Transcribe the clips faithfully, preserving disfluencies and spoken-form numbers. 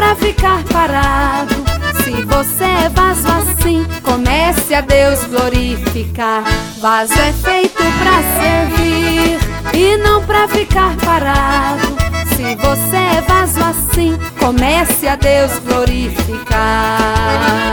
pra ficar parado. Se você é vaso assim, comece a Deus glorificar. Vaso é feito pra servir e não pra ficar parado. Se você é vaso assim, comece a Deus glorificar.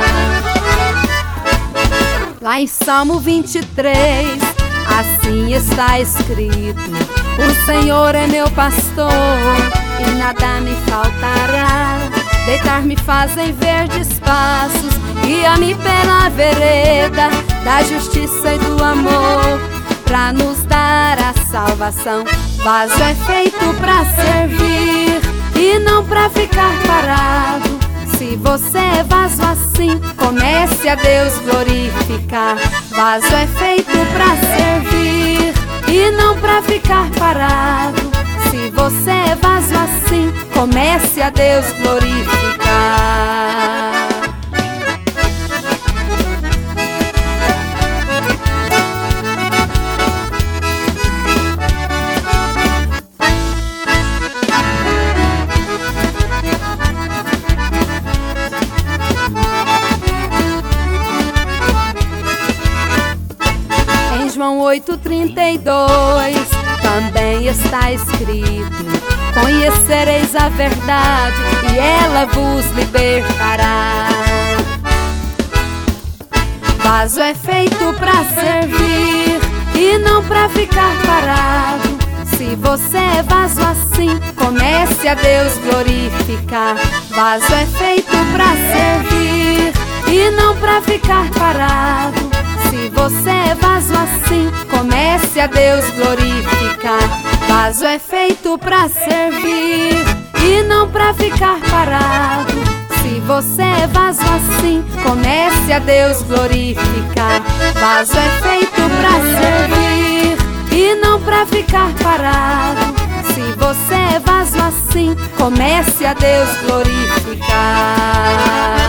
Lá em Salmo vinte e três, assim está escrito: o Senhor é meu pastor e nada me faltará. Deitar-me faz em verdes passos, guia-me pela vereda da justiça e do amor, pra nos dar a salvação. Vaso é feito pra servir e não pra ficar parado. Se você é vaso assim, comece a Deus glorificar. Vaso é feito pra servir e não pra ficar parado. Se você é vaso assim, comece a Deus glorificar. Em João oito, trinta e dois também está escrito: conhecereis a verdade e ela vos libertará. Vaso é feito pra servir e não pra ficar parado. Se você é vaso assim, comece a Deus glorificar. Vaso é feito pra servir e não pra ficar parado. Se você é vaso assim, comece a Deus glorificar. Vaso é feito pra servir e não pra ficar parado. Se você é vaso assim, comece a Deus glorificar. Vaso é feito pra servir e não pra ficar parado. Se você é vaso assim, comece a Deus glorificar.